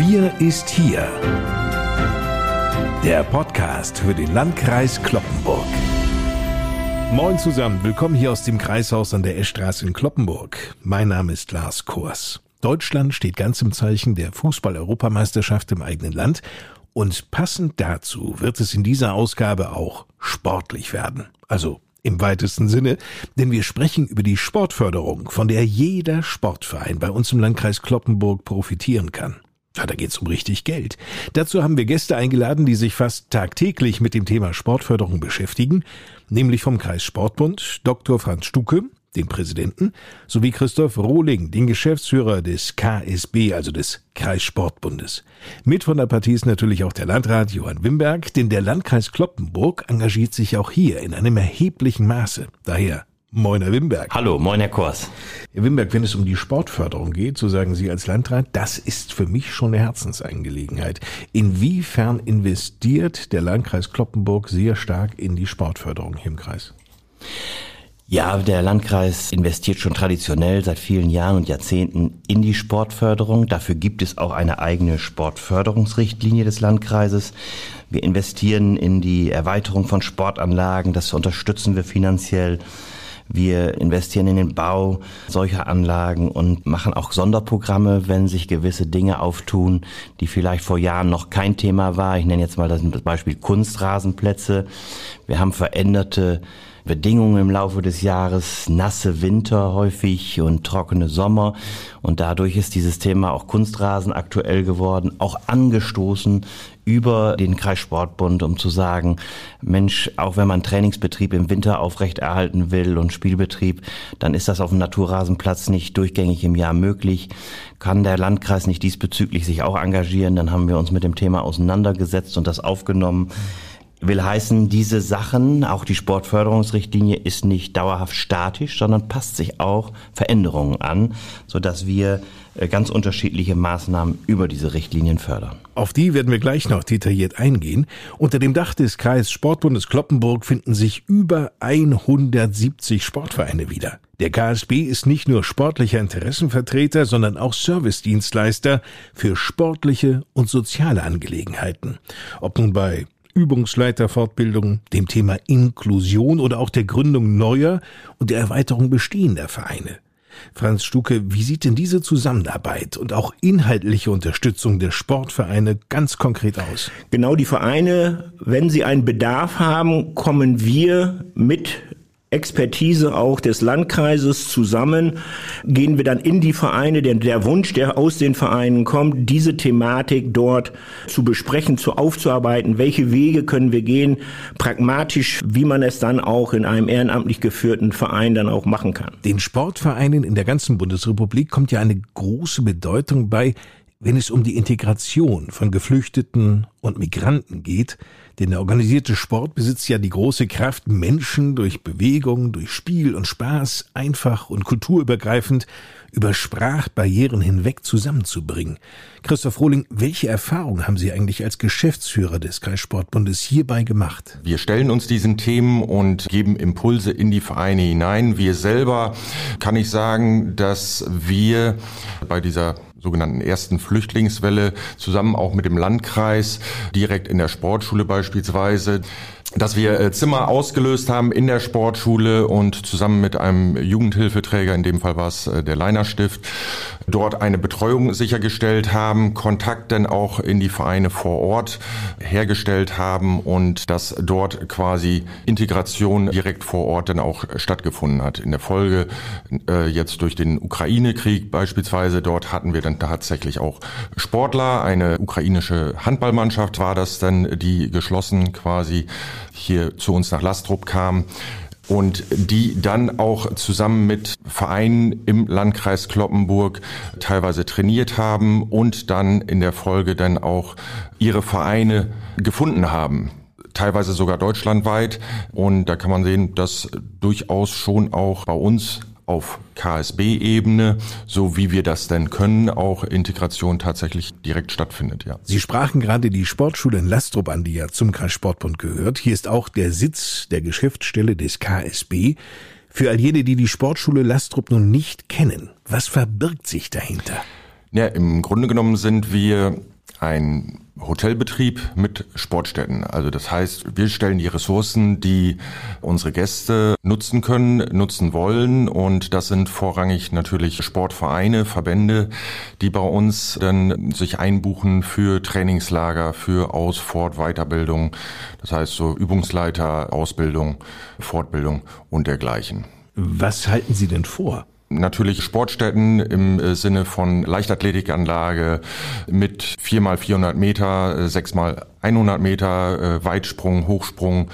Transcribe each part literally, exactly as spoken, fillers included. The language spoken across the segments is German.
Wir ist hier. Der Podcast für den Landkreis Cloppenburg. Moin zusammen, willkommen hier aus dem Kreishaus an der Eschstraße in Cloppenburg. Mein Name ist Lars Kors. Deutschland steht ganz im Zeichen der Fußball-Europameisterschaft im eigenen Land und passend dazu wird es in dieser Ausgabe auch sportlich werden. Also im weitesten Sinne, denn wir sprechen über die Sportförderung, von der jeder Sportverein bei uns im Landkreis Cloppenburg profitieren kann. Ja, da geht's um richtig Geld. Dazu haben wir Gäste eingeladen, die sich fast tagtäglich mit dem Thema Sportförderung beschäftigen, nämlich vom Kreissportbund Doktor Franz Stuke, den Präsidenten, sowie Christoph Rohling, den Geschäftsführer des K S B, also des Kreissportbundes. Mit von der Partie ist natürlich auch der Landrat Johann Wimberg, denn der Landkreis Cloppenburg engagiert sich auch hier in einem erheblichen Maße. Daher moin, Herr Wimberg. Hallo, moin, Herr Kors. Herr Wimberg, wenn es um die Sportförderung geht, so sagen Sie als Landrat, das ist für mich schon eine Herzensangelegenheit. Inwiefern investiert der Landkreis Cloppenburg sehr stark in die Sportförderung hier im Kreis? Ja, der Landkreis investiert schon traditionell seit vielen Jahren und Jahrzehnten in die Sportförderung. Dafür gibt es auch eine eigene Sportförderungsrichtlinie des Landkreises. Wir investieren in die Erweiterung von Sportanlagen, das unterstützen wir finanziell. Wir investieren in den Bau solcher Anlagen und machen auch Sonderprogramme, wenn sich gewisse Dinge auftun, die vielleicht vor Jahren noch kein Thema war. Ich nenne jetzt mal das Beispiel Kunstrasenplätze. Wir haben veränderte Bedingungen im Laufe des Jahres, nasse Winter häufig und trockene Sommer. Und dadurch ist dieses Thema auch Kunstrasen aktuell geworden, auch angestoßen über den Kreissportbund, um zu sagen, Mensch, auch wenn man Trainingsbetrieb im Winter aufrechterhalten will und Spielbetrieb, dann ist das auf dem Naturrasenplatz nicht durchgängig im Jahr möglich. Kann der Landkreis nicht diesbezüglich sich auch engagieren? Dann haben wir uns mit dem Thema auseinandergesetzt und das aufgenommen. Will heißen, diese Sachen, auch die Sportförderungsrichtlinie ist nicht dauerhaft statisch, sondern passt sich auch Veränderungen an, sodass wir ganz unterschiedliche Maßnahmen über diese Richtlinien fördern. Auf die werden wir gleich noch detailliert eingehen. Unter dem Dach des Kreissportbundes Cloppenburg finden sich über hundertsiebzig Sportvereine wieder. Der K S B ist nicht nur sportlicher Interessenvertreter, sondern auch Servicedienstleister für sportliche und soziale Angelegenheiten. Ob nun bei Übungsleiterfortbildung, dem Thema Inklusion oder auch der Gründung neuer und der Erweiterung bestehender Vereine. Franz Stuke, wie sieht denn diese Zusammenarbeit und auch inhaltliche Unterstützung der Sportvereine ganz konkret aus? Genau, die Vereine, wenn sie einen Bedarf haben, kommen wir mit Expertise auch des Landkreises zusammen, gehen wir dann in die Vereine, denn der Wunsch, der aus den Vereinen kommt, diese Thematik dort zu besprechen, zu aufzuarbeiten, welche Wege können wir gehen, pragmatisch, wie man es dann auch in einem ehrenamtlich geführten Verein dann auch machen kann. Den Sportvereinen in der ganzen Bundesrepublik kommt ja eine große Bedeutung bei, wenn es um die Integration von Geflüchteten und Migranten geht. Denn der organisierte Sport besitzt ja die große Kraft, Menschen durch Bewegung, durch Spiel und Spaß einfach und kulturübergreifend über Sprachbarrieren hinweg zusammenzubringen. Christoph Rohling, welche Erfahrungen haben Sie eigentlich als Geschäftsführer des Kreissportbundes hierbei gemacht? Wir stellen uns diesen Themen und geben Impulse in die Vereine hinein. Wir selber, kann ich sagen, dass wir bei dieser sogenannten ersten Flüchtlingswelle zusammen auch mit dem Landkreis direkt in der Sportschule beispielsweise, dass wir Zimmer ausgelöst haben in der Sportschule und zusammen mit einem Jugendhilfeträger, in dem Fall war es der Leiner Stift, dort eine Betreuung sichergestellt haben, Kontakt dann auch in die Vereine vor Ort hergestellt haben und dass dort quasi Integration direkt vor Ort dann auch stattgefunden hat. In der Folge jetzt durch den Ukraine-Krieg beispielsweise, dort hatten wir dann tatsächlich auch Sportler, eine ukrainische Handballmannschaft war das dann, die geschlossen quasi hier zu uns nach Lastrup kam und die dann auch zusammen mit Vereinen im Landkreis Cloppenburg teilweise trainiert haben und dann in der Folge dann auch ihre Vereine gefunden haben. Teilweise sogar deutschlandweit. Und da kann man sehen, dass durchaus schon auch bei uns auf K S B-Ebene, so wie wir das denn können, auch Integration tatsächlich direkt stattfindet, ja. Sie sprachen gerade die Sportschule in Lastrup an, die ja zum Kreissportbund gehört. Hier ist auch der Sitz der Geschäftsstelle des K S B. Für all jene, die die Sportschule Lastrup nun nicht kennen, was verbirgt sich dahinter? Ja, im Grunde genommen sind wir ein Hotelbetrieb mit Sportstätten. Also das heißt, wir stellen die Ressourcen, die unsere Gäste nutzen können, nutzen wollen. Und das sind vorrangig natürlich Sportvereine, Verbände, die bei uns dann sich einbuchen für Trainingslager, für Aus-, Fort-, Weiterbildung. Das heißt so Übungsleiter, Ausbildung, Fortbildung und dergleichen. Was halten Sie denn vor? Natürlich Sportstätten im Sinne von Leichtathletikanlage mit vier mal vierhundert Meter, sechs mal hundert Meter, Weitsprung, Hochsprung,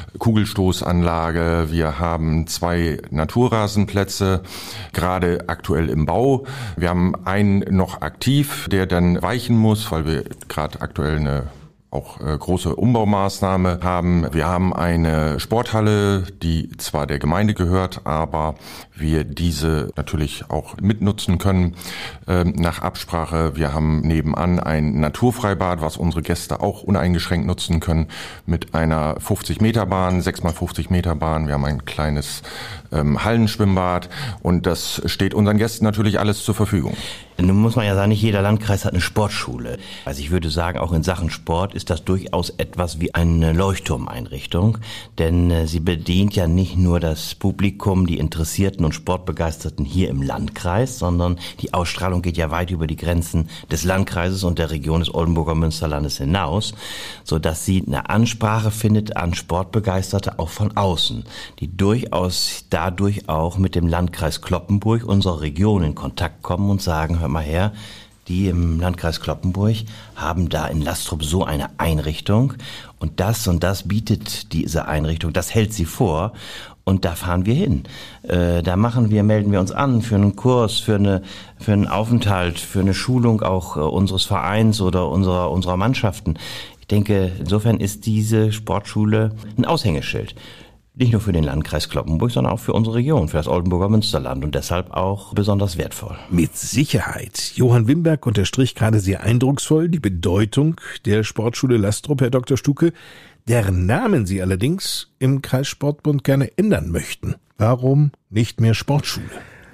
Kugelstoßanlage. Wir haben zwei Naturrasenplätze, gerade aktuell im Bau. Wir haben einen noch aktiv, der dann weichen muss, weil wir gerade aktuell eine auch äh, große Umbaumaßnahme haben. Wir haben eine Sporthalle, die zwar der Gemeinde gehört, aber wir diese natürlich auch mitnutzen können äh, nach Absprache. Wir haben nebenan ein Naturfreibad, was unsere Gäste auch uneingeschränkt nutzen können, mit einer fünfzig Meter Bahn, sechs mal fünfzig Meter Bahn. Wir haben ein kleines ähm, Hallenschwimmbad und das steht unseren Gästen natürlich alles zur Verfügung. Nun muss man ja sagen, nicht jeder Landkreis hat eine Sportschule. Also ich würde sagen, auch in Sachen Sport ist das durchaus etwas wie eine Leuchtturmeinrichtung, denn äh, sie bedient ja nicht nur das Publikum, die Interessierten und Sportbegeisterten hier im Landkreis, sondern die Ausstrahlung geht ja weit über die Grenzen des Landkreises und der Region des Oldenburger Münsterlandes hinaus, sodass sie eine Ansprache findet an Sportbegeisterte auch von außen, die durchaus dadurch auch mit dem Landkreis Cloppenburg, unserer Region, in Kontakt kommen und sagen, hör mal her, die im Landkreis Cloppenburg haben da in Lastrup so eine Einrichtung und das und das bietet diese Einrichtung, das hält sie vor und da fahren wir hin. Äh, da machen wir, melden wir uns an für einen Kurs, für eine, für einen Aufenthalt, für eine Schulung auch äh, unseres Vereins oder unserer, unserer Mannschaften. Ich denke, insofern ist diese Sportschule ein Aushängeschild. Nicht nur für den Landkreis Cloppenburg, sondern auch für unsere Region, für das Oldenburger Münsterland und deshalb auch besonders wertvoll. Mit Sicherheit. Johann Wimberg unterstrich gerade sehr eindrucksvoll die Bedeutung der Sportschule Lastrup, Herr Doktor Stuke, deren Namen Sie allerdings im Kreissportbund gerne ändern möchten. Warum nicht mehr Sportschule?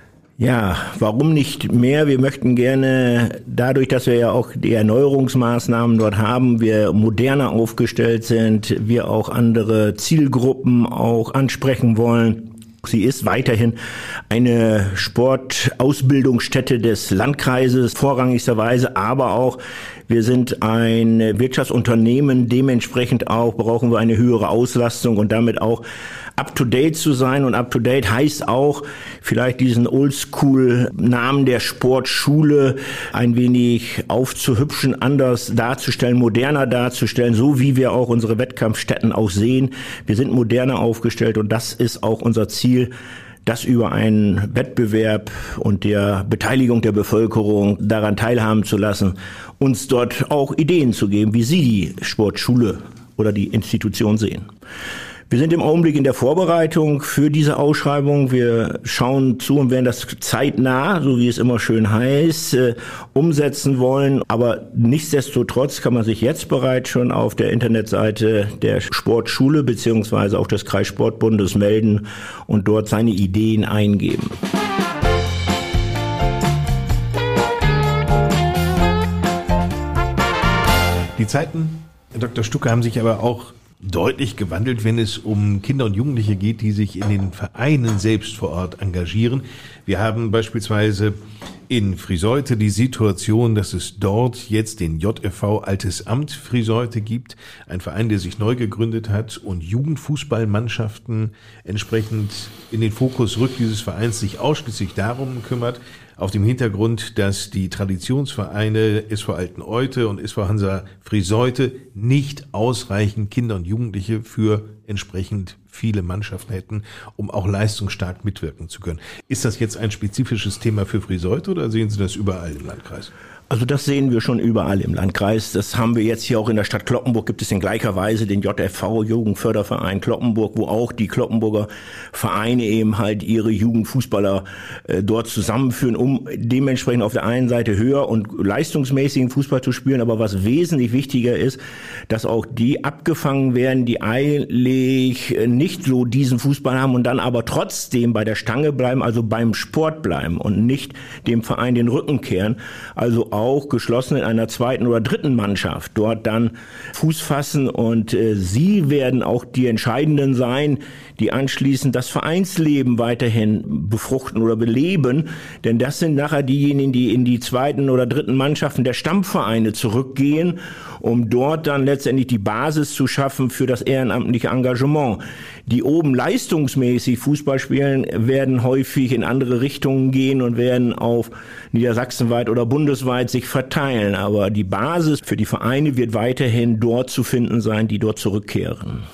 Ja, warum nicht mehr? Wir möchten gerne, dadurch, dass wir ja auch die Erneuerungsmaßnahmen dort haben, wir moderner aufgestellt sind, wir auch andere Zielgruppen auch ansprechen wollen. Sie ist weiterhin eine Sportausbildungsstätte des Landkreises, vorrangigerweise, aber auch wir sind ein Wirtschaftsunternehmen, dementsprechend auch brauchen wir eine höhere Auslastung und damit auch up-to-date zu sein. Und up-to-date heißt auch, vielleicht diesen Oldschool-Namen der Sportschule ein wenig aufzuhübschen, anders darzustellen, moderner darzustellen, so wie wir auch unsere Wettkampfstätten auch sehen. Wir sind moderner aufgestellt und das ist auch unser Ziel, das über einen Wettbewerb und der Beteiligung der Bevölkerung daran teilhaben zu lassen, uns dort auch Ideen zu geben, wie Sie die Sportschule oder die Institution sehen. Wir sind im Augenblick in der Vorbereitung für diese Ausschreibung. Wir schauen zu und werden das zeitnah, so wie es immer schön heißt, äh, umsetzen wollen. Aber nichtsdestotrotz kann man sich jetzt bereits schon auf der Internetseite der Sportschule beziehungsweise auch des Kreissportbundes melden und dort seine Ideen eingeben. Die Zeiten, Herr Doktor Stuke, haben sich aber auch deutlich gewandelt, wenn es um Kinder und Jugendliche geht, die sich in den Vereinen selbst vor Ort engagieren. Wir haben beispielsweise in Friseute die Situation, dass es dort jetzt den J F V Altes Amt Friseute gibt, ein Verein, der sich neu gegründet hat und Jugendfußballmannschaften entsprechend in den Fokus rückt dieses Vereins, sich ausschließlich darum kümmert, auf dem Hintergrund, dass die Traditionsvereine S V Alten Eute und S V Hansa Friseute nicht ausreichend Kinder und Jugendliche für entsprechend viele Mannschaften hätten, um auch leistungsstark mitwirken zu können. Ist das jetzt ein spezifisches Thema für Friseute oder sehen Sie das überall im Landkreis? Also das sehen wir schon überall im Landkreis. Das haben wir jetzt hier auch in der Stadt Cloppenburg, gibt es in gleicher Weise den J F V, Jugendförderverein Cloppenburg, wo auch die Cloppenburger Vereine eben halt ihre Jugendfußballer äh, dort zusammenführen, um dementsprechend auf der einen Seite höher und leistungsmäßigen Fußball zu spielen. Aber was wesentlich wichtiger ist, dass auch die abgefangen werden, die eigentlich nicht so diesen Fußball haben und dann aber trotzdem bei der Stange bleiben, also beim Sport bleiben und nicht dem Verein den Rücken kehren. Also auch auch geschlossen in einer zweiten oder dritten Mannschaft dort dann Fuß fassen und äh, sie werden auch die Entscheidenden sein, die anschließend das Vereinsleben weiterhin befruchten oder beleben, denn das sind nachher diejenigen, die in die zweiten oder dritten Mannschaften der Stammvereine zurückgehen, um dort dann letztendlich die Basis zu schaffen für das ehrenamtliche Engagement. Die oben leistungsmäßig Fußball spielen, werden häufig in andere Richtungen gehen und werden auf niedersachsenweit oder bundesweit sich verteilen. Aber die Basis für die Vereine wird weiterhin dort zu finden sein, die dort zurückkehren.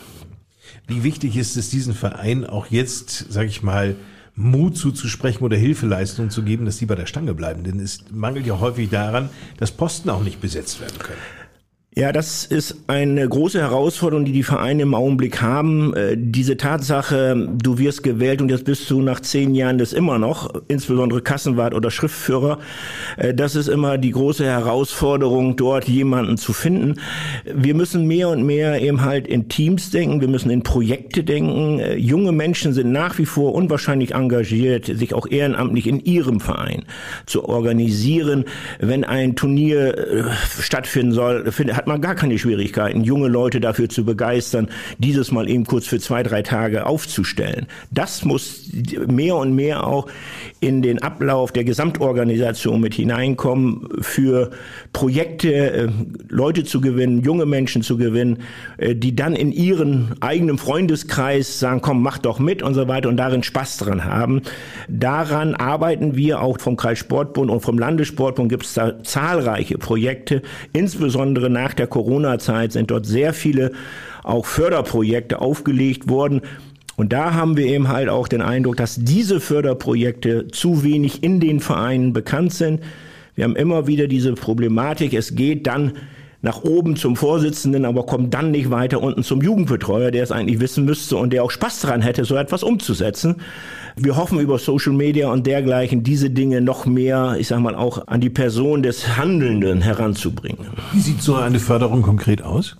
Wie wichtig ist es, diesen Verein auch jetzt, sage ich mal, Mut zuzusprechen oder Hilfeleistungen zu geben, dass die bei der Stange bleiben? Denn es mangelt ja häufig daran, dass Posten auch nicht besetzt werden können. Ja, das ist eine große Herausforderung, die die Vereine im Augenblick haben. Äh, diese Tatsache, du wirst gewählt und jetzt bist du nach zehn Jahren das immer noch, insbesondere Kassenwart oder Schriftführer. Äh, das ist immer die große Herausforderung, dort jemanden zu finden. Wir müssen mehr und mehr eben halt in Teams denken, wir müssen in Projekte denken. Äh, junge Menschen sind nach wie vor unwahrscheinlich engagiert, sich auch ehrenamtlich in ihrem Verein zu organisieren. Wenn ein Turnier äh, stattfinden soll, findet, hat man gar keine Schwierigkeiten, junge Leute dafür zu begeistern, dieses mal eben kurz für zwei, drei Tage aufzustellen. Das muss mehr und mehr auch in den Ablauf der Gesamtorganisation mit hineinkommen, für Projekte äh, Leute zu gewinnen, junge Menschen zu gewinnen, äh, die dann in ihren eigenen Freundeskreis sagen, komm, mach doch mit und so weiter und darin Spaß dran haben. Daran arbeiten wir auch vom Kreissportbund und vom Landessportbund, gibt es da zahlreiche Projekte, insbesondere nach der Corona-Zeit sind dort sehr viele auch Förderprojekte aufgelegt worden. Und da haben wir eben halt auch den Eindruck, dass diese Förderprojekte zu wenig in den Vereinen bekannt sind. Wir haben immer wieder diese Problematik, es geht dann nach oben zum Vorsitzenden, aber kommt dann nicht weiter unten zum Jugendbetreuer, der es eigentlich wissen müsste und der auch Spaß daran hätte, so etwas umzusetzen. Wir hoffen über Social Media und dergleichen diese Dinge noch mehr, ich sag mal, auch an die Person des Handelnden heranzubringen. Wie sieht so eine Förderung konkret aus?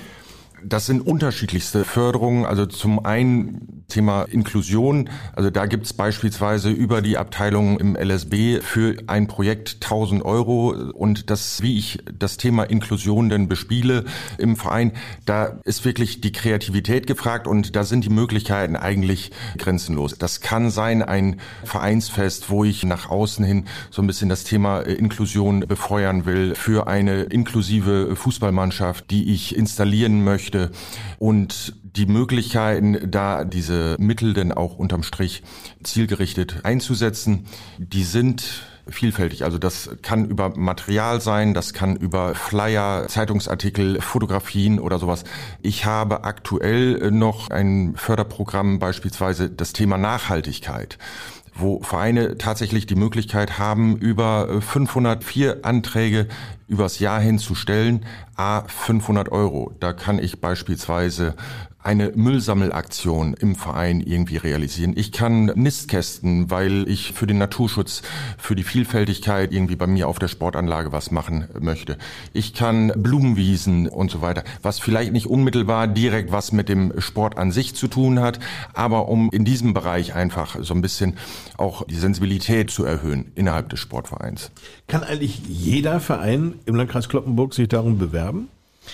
Das sind unterschiedlichste Förderungen. Also zum einen Thema Inklusion. Also da gibt es beispielsweise über die Abteilung im L S B für ein Projekt tausend Euro. Und das, wie ich das Thema Inklusion denn bespiele im Verein, da ist wirklich die Kreativität gefragt und da sind die Möglichkeiten eigentlich grenzenlos. Das kann sein ein Vereinsfest, wo ich nach außen hin so ein bisschen das Thema Inklusion befeuern will, für eine inklusive Fußballmannschaft, die ich installieren möchte. Und die Möglichkeiten, da diese Mittel denn auch unterm Strich zielgerichtet einzusetzen, die sind vielfältig. Also das kann über Material sein, das kann über Flyer, Zeitungsartikel, Fotografien oder sowas. Ich habe aktuell noch ein Förderprogramm, beispielsweise das Thema Nachhaltigkeit, wo Vereine tatsächlich die Möglichkeit haben, über fünfhundertvier Anträge übers Jahr hin zu stellen, à fünfhundert Euro. Da kann ich beispielsweise eine Müllsammelaktion im Verein irgendwie realisieren. Ich kann Nistkästen, weil ich für den Naturschutz, für die Vielfältigkeit irgendwie bei mir auf der Sportanlage was machen möchte. Ich kann Blumenwiesen und so weiter, was vielleicht nicht unmittelbar direkt was mit dem Sport an sich zu tun hat, aber um in diesem Bereich einfach so ein bisschen auch die Sensibilität zu erhöhen innerhalb des Sportvereins. Kann eigentlich jeder Verein im Landkreis Cloppenburg sich darum bewerben?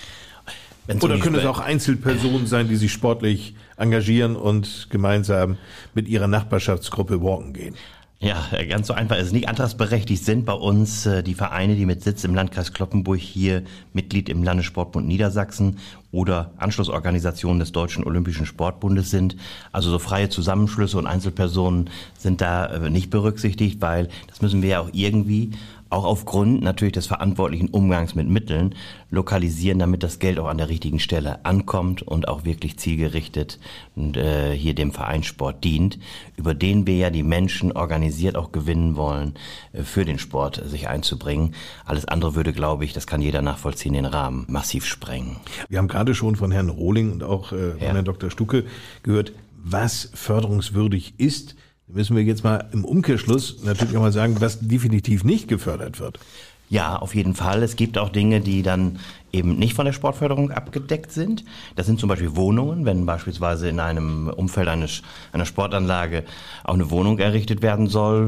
Wenn's Oder können es auch Einzelpersonen sein, die sich sportlich engagieren und gemeinsam mit ihrer Nachbarschaftsgruppe walken gehen? Ja, ganz so einfach ist es nicht. Antragsberechtigt sind bei uns äh, die Vereine, die mit Sitz im Landkreis Cloppenburg hier Mitglied im Landessportbund Niedersachsen oder Anschlussorganisationen des Deutschen Olympischen Sportbundes sind. Also so freie Zusammenschlüsse und Einzelpersonen sind da äh, nicht berücksichtigt, weil das müssen wir ja auch irgendwie auch aufgrund natürlich des verantwortlichen Umgangs mit Mitteln lokalisieren, damit das Geld auch an der richtigen Stelle ankommt und auch wirklich zielgerichtet und äh, hier dem Vereinssport dient, über den wir ja die Menschen organisiert auch gewinnen wollen, äh, für den Sport äh, sich einzubringen. Alles andere würde, glaube ich, das kann jeder nachvollziehen, den Rahmen massiv sprengen. Wir haben gerade schon von Herrn Rohling und auch äh, von ja. Herrn Doktor Stucke gehört, was förderungswürdig ist. Müssen wir jetzt mal im Umkehrschluss natürlich auch mal sagen, was definitiv nicht gefördert wird. Ja, auf jeden Fall. Es gibt auch Dinge, die dann eben nicht von der Sportförderung abgedeckt sind. Das sind zum Beispiel Wohnungen, wenn beispielsweise in einem Umfeld eines, einer Sportanlage auch eine Wohnung errichtet werden soll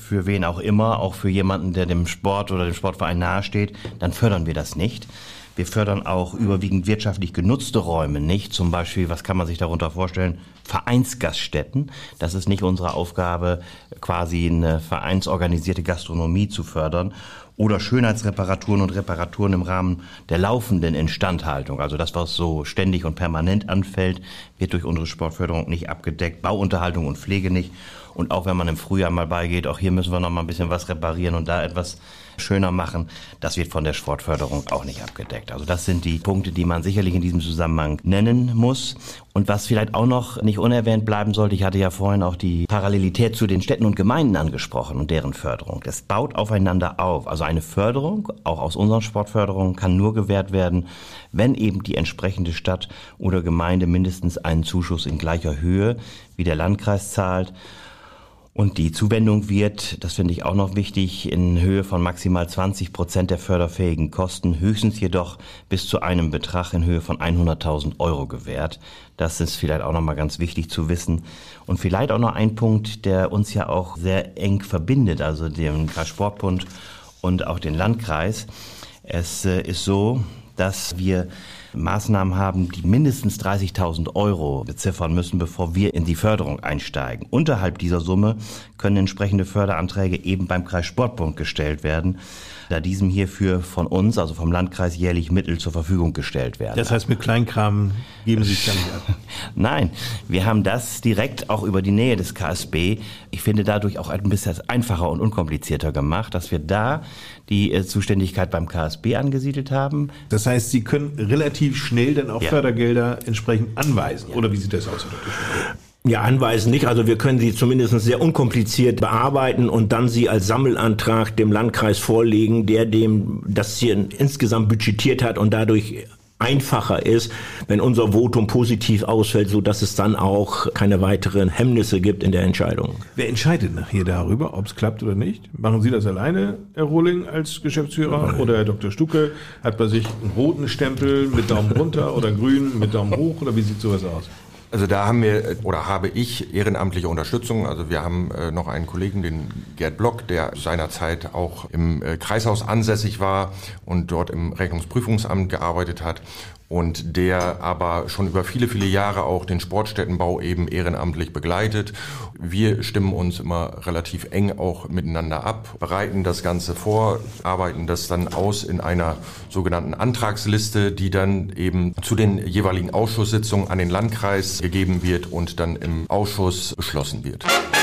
für wen auch immer, auch für jemanden, der dem Sport oder dem Sportverein nahesteht, dann fördern wir das nicht. Wir fördern auch überwiegend wirtschaftlich genutzte Räume nicht. Zum Beispiel, was kann man sich darunter vorstellen? Vereinsgaststätten. Das ist nicht unsere Aufgabe, quasi eine vereinsorganisierte Gastronomie zu fördern. Oder Schönheitsreparaturen und Reparaturen im Rahmen der laufenden Instandhaltung. Also das, was so ständig und permanent anfällt, wird durch unsere Sportförderung nicht abgedeckt. Bauunterhaltung und Pflege nicht. Und auch wenn man im Frühjahr mal beigeht, auch hier müssen wir noch mal ein bisschen was reparieren und da etwas schöner machen. Das wird von der Sportförderung auch nicht abgedeckt. Also das sind die Punkte, die man sicherlich in diesem Zusammenhang nennen muss. Und was vielleicht auch noch nicht unerwähnt bleiben sollte, ich hatte ja vorhin auch die Parallelität zu den Städten und Gemeinden angesprochen und deren Förderung. Das baut aufeinander auf. Also eine Förderung, auch aus unseren Sportförderungen, kann nur gewährt werden, wenn eben die entsprechende Stadt oder Gemeinde mindestens einen Zuschuss in gleicher Höhe wie der Landkreis zahlt. Und die Zuwendung wird, das finde ich auch noch wichtig, in Höhe von maximal zwanzig Prozent der förderfähigen Kosten, höchstens jedoch bis zu einem Betrag in Höhe von hunderttausend Euro gewährt. Das ist vielleicht auch noch mal ganz wichtig zu wissen. Und vielleicht auch noch ein Punkt, der uns ja auch sehr eng verbindet, also den Kreissportbund und auch den Landkreis. Es ist so, dass wir Maßnahmen haben, die mindestens dreißigtausend Euro beziffern müssen, bevor wir in die Förderung einsteigen. Unterhalb dieser Summe können entsprechende Förderanträge eben beim Kreissportbund gestellt werden, da diesem hierfür von uns, also vom Landkreis, jährlich Mittel zur Verfügung gestellt werden. Das heißt, mit Kleinkram geben Sie es ja nicht ab? Nein, wir haben das direkt auch über die Nähe des K S B, ich finde dadurch auch ein bisschen einfacher und unkomplizierter gemacht, dass wir da die äh, Zuständigkeit beim K S B angesiedelt haben. Das heißt, Sie können relativ schnell dann auch ja. Fördergelder entsprechend anweisen, ja. Oder wie sieht das aus? Ja, anweisen nicht. Also wir können sie zumindest sehr unkompliziert bearbeiten und dann sie als Sammelantrag dem Landkreis vorlegen, der dem das hier insgesamt budgetiert hat und dadurch einfacher ist, wenn unser Votum positiv ausfällt, so dass es dann auch keine weiteren Hemmnisse gibt in der Entscheidung. Wer entscheidet nachher darüber, ob es klappt oder nicht? Machen Sie das alleine, Herr Rohling, als Geschäftsführer? Nein. Oder Herr Doktor Stucke hat bei sich einen roten Stempel mit Daumen runter oder einen grünen mit Daumen hoch? Oder wie sieht sowas aus? Also da haben wir oder habe ich ehrenamtliche Unterstützung. Also wir haben äh, noch einen Kollegen, den Gerd Block, der seinerzeit auch im äh, Kreishaus ansässig war und dort im Rechnungsprüfungsamt gearbeitet hat. Und der aber schon über viele, viele Jahre auch den Sportstättenbau eben ehrenamtlich begleitet. Wir stimmen uns immer relativ eng auch miteinander ab, bereiten das Ganze vor, arbeiten das dann aus in einer sogenannten Antragsliste, die dann eben zu den jeweiligen Ausschusssitzungen an den Landkreis gegeben wird und dann im Ausschuss beschlossen wird.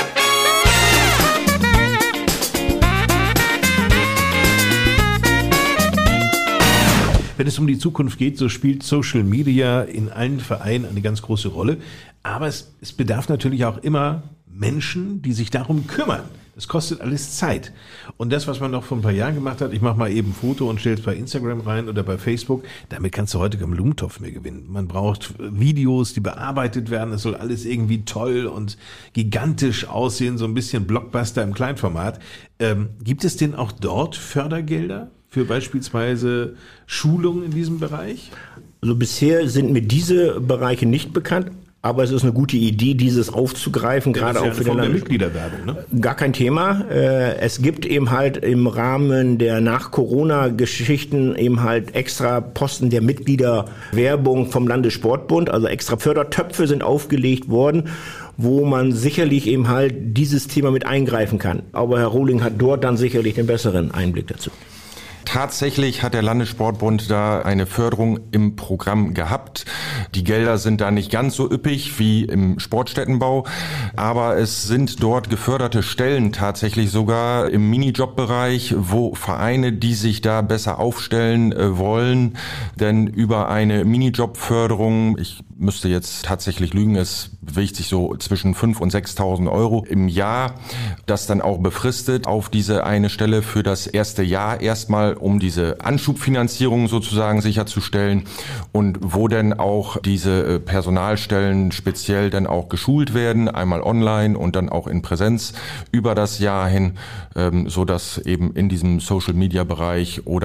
Wenn es um die Zukunft geht, so spielt Social Media in allen Vereinen eine ganz große Rolle. Aber es, es bedarf natürlich auch immer Menschen, die sich darum kümmern. Das kostet alles Zeit. Und das, was man noch vor ein paar Jahren gemacht hat, ich mache mal eben ein Foto und stelle es bei Instagram rein oder bei Facebook, damit kannst du heute keinen Blumentopf mehr gewinnen. Man braucht Videos, die bearbeitet werden. Es soll alles irgendwie toll und gigantisch aussehen, so ein bisschen Blockbuster im Kleinformat. Ähm, gibt es denn auch dort Fördergelder für beispielsweise Schulungen in diesem Bereich? Also bisher sind mir diese Bereiche nicht bekannt, aber es ist eine gute Idee, dieses aufzugreifen, ja, gerade auch ja für den der Mitgliederwerbung, ne? Gar kein Thema. Es gibt eben halt im Rahmen der Nach-Corona-Geschichten eben halt extra Posten der Mitgliederwerbung vom Landessportbund, also extra Fördertöpfe sind aufgelegt worden, wo man sicherlich eben halt dieses Thema mit eingreifen kann. Aber Herr Rohling hat dort dann sicherlich den besseren Einblick dazu. Tatsächlich hat der Landessportbund da eine Förderung im Programm gehabt. Die Gelder sind da nicht ganz so üppig wie im Sportstättenbau, aber es sind dort geförderte Stellen tatsächlich sogar im Minijob-Bereich, wo Vereine, die sich da besser aufstellen äh, wollen, denn über eine Minijob-Förderung, ich müsste jetzt tatsächlich lügen, es bewegt sich so zwischen fünftausend und sechstausend Euro im Jahr, das dann auch befristet auf diese eine Stelle für das erste Jahr erstmal, um diese Anschubfinanzierung sozusagen sicherzustellen und wo dann auch diese Personalstellen speziell dann auch geschult werden, einmal online und dann auch in Präsenz über das Jahr hin, so dass eben in diesem Social-Media-Bereich oder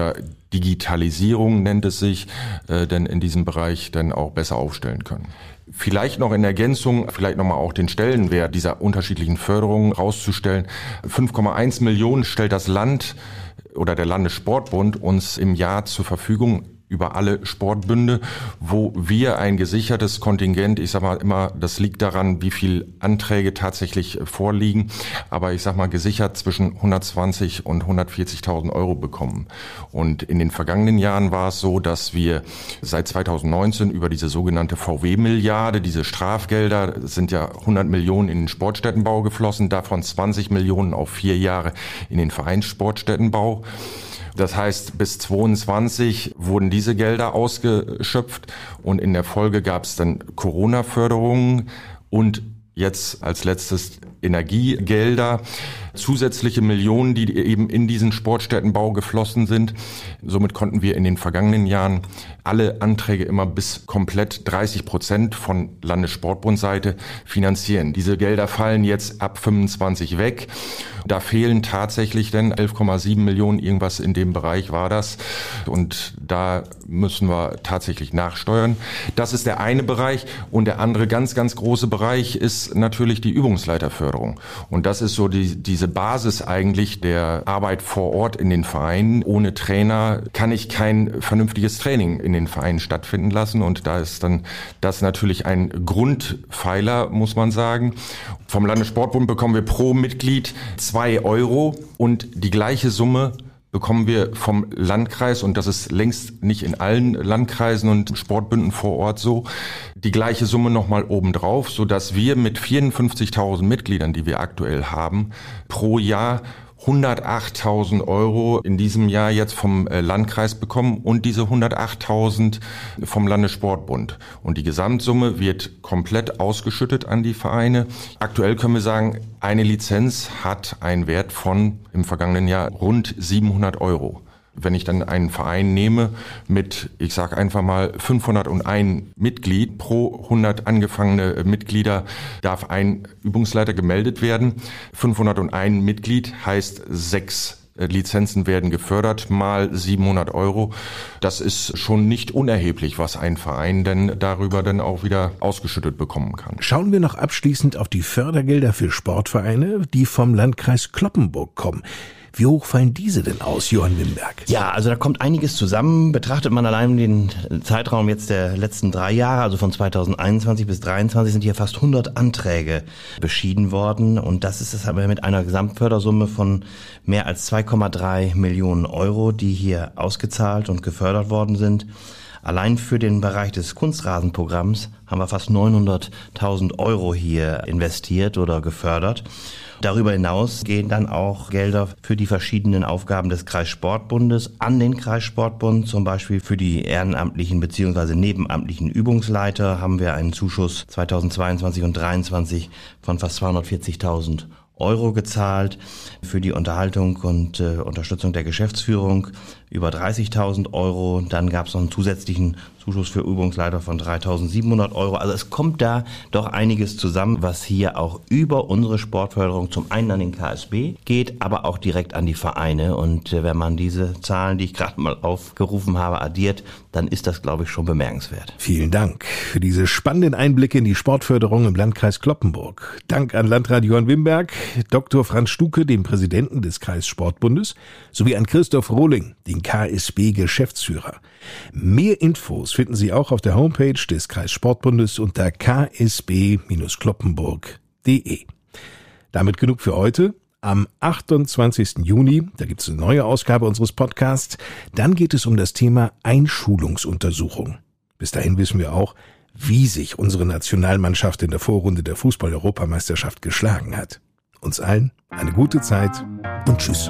Digitalisierung nennt es sich, äh, denn in diesem Bereich dann auch besser aufstellen können. Vielleicht noch in Ergänzung, vielleicht nochmal auch den Stellenwert dieser unterschiedlichen Förderungen rauszustellen. fünf Komma eins Millionen stellt das Land oder der Landessportbund uns im Jahr zur Verfügung über alle Sportbünde, wo wir ein gesichertes Kontingent, ich sag mal immer, das liegt daran, wie viel Anträge tatsächlich vorliegen, aber ich sag mal gesichert zwischen hundertzwanzig und hundertvierzigtausend Euro bekommen. Und in den vergangenen Jahren war es so, dass wir seit zweitausendneunzehn über diese sogenannte V W-Milliarde, diese Strafgelder, sind ja hundert Millionen in den Sportstättenbau geflossen, davon zwanzig Millionen auf vier Jahre in den Vereinssportstättenbau. Das heißt, bis zweiundzwanzig wurden diese Gelder ausgeschöpft und in der Folge gab es dann Corona-Förderungen und jetzt als letztes Energiegelder, zusätzliche Millionen, die eben in diesen Sportstättenbau geflossen sind. Somit konnten wir in den vergangenen Jahren alle Anträge immer bis komplett dreißig Prozent von Landessportbundseite finanzieren. Diese Gelder fallen jetzt ab fünfundzwanzig weg. Da fehlen tatsächlich dann elf Komma sieben Millionen, irgendwas in dem Bereich war das. Und da müssen wir tatsächlich nachsteuern. Das ist der eine Bereich. Und der andere ganz, ganz große Bereich ist natürlich die Übungsleiterförderung. Und das ist so die, diese Basis eigentlich der Arbeit vor Ort in den Vereinen. Ohne Trainer kann ich kein vernünftiges Training in den Vereinen stattfinden lassen. Und da ist dann das natürlich ein Grundpfeiler, muss man sagen. Vom Landessportbund bekommen wir pro Mitglied zwei Euro und die gleiche Summe bekommen wir vom Landkreis, und das ist längst nicht in allen Landkreisen und Sportbünden vor Ort so, die gleiche Summe nochmal obendrauf, sodass wir mit vierundfünfzigtausend Mitgliedern, die wir aktuell haben, pro Jahr hundertachttausend Euro in diesem Jahr jetzt vom Landkreis bekommen und diese hundertachttausend vom Landessportbund. Und die Gesamtsumme wird komplett ausgeschüttet an die Vereine. Aktuell können wir sagen, eine Lizenz hat einen Wert von im vergangenen Jahr rund siebenhundert Euro. Wenn ich dann einen Verein nehme mit, ich sage einfach mal, fünfhunderteins Mitglied, pro hundert angefangene Mitglieder darf ein Übungsleiter gemeldet werden. fünfhunderteins Mitglied heißt sechs Lizenzen werden gefördert, mal siebenhundert Euro. Das ist schon nicht unerheblich, was ein Verein denn darüber dann auch wieder ausgeschüttet bekommen kann. Schauen wir noch abschließend auf die Fördergelder für Sportvereine, die vom Landkreis Cloppenburg kommen. Wie hoch fallen diese denn aus, Johann Wimberg? Ja, also da kommt einiges zusammen. Betrachtet man allein den Zeitraum jetzt der letzten drei Jahre, also von zweitausendeinundzwanzig bis zweitausenddreiundzwanzig, sind hier fast hundert Anträge beschieden worden. Und das ist es aber mit einer Gesamtfördersumme von mehr als zwei Komma drei Millionen Euro, die hier ausgezahlt und gefördert worden sind. Allein für den Bereich des Kunstrasenprogramms haben wir fast neunhunderttausend Euro hier investiert oder gefördert. Darüber hinaus gehen dann auch Gelder für die verschiedenen Aufgaben des Kreissportbundes an den Kreissportbund. Zum Beispiel für die ehrenamtlichen bzw. nebenamtlichen Übungsleiter haben wir einen Zuschuss zweitausendzweiundzwanzig und zweitausenddreiundzwanzig von fast zweihundertvierzigtausend Euro gezahlt. Für die Unterhaltung und äh, Unterstützung der Geschäftsführung über dreißigtausend Euro. Dann gab es noch einen zusätzlichen Zuschuss für Übungsleiter von dreitausendsiebenhundert Euro. Also es kommt da doch einiges zusammen, was hier auch über unsere Sportförderung zum einen an den K S B geht, aber auch direkt an die Vereine. Und äh, wenn man diese Zahlen, die ich gerade mal aufgerufen habe, addiert, dann ist das, glaube ich, schon bemerkenswert. Vielen Dank für diese spannenden Einblicke in die Sportförderung im Landkreis Cloppenburg. Dank an Landrat Johann Wimberg, Doktor Franz Stuke, dem Präsidenten des Kreissportbundes, sowie an Christoph Rohling, den K S B-Geschäftsführer. Mehr Infos finden Sie auch auf der Homepage des Kreissportbundes unter k s b kloppenburg punkt d e. Damit genug für heute. Am achtundzwanzigsten Juni, da gibt es eine neue Ausgabe unseres Podcasts, dann geht es um das Thema Einschulungsuntersuchung. Bis dahin wissen wir auch, wie sich unsere Nationalmannschaft in der Vorrunde der Fußball-Europameisterschaft geschlagen hat. Uns allen eine gute Zeit und tschüss.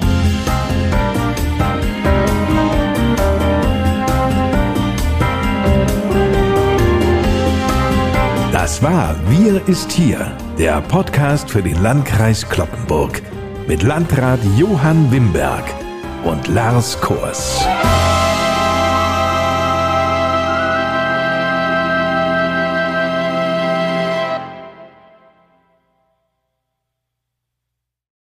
Das war Wir ist hier, der Podcast für den Landkreis Cloppenburg mit Landrat Johann Wimberg und Lars Kors.